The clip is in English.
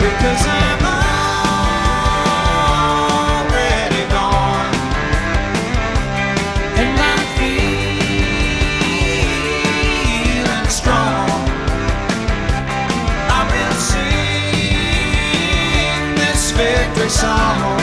because I'm already gone, and I'm feeling strong. I will sing this victory song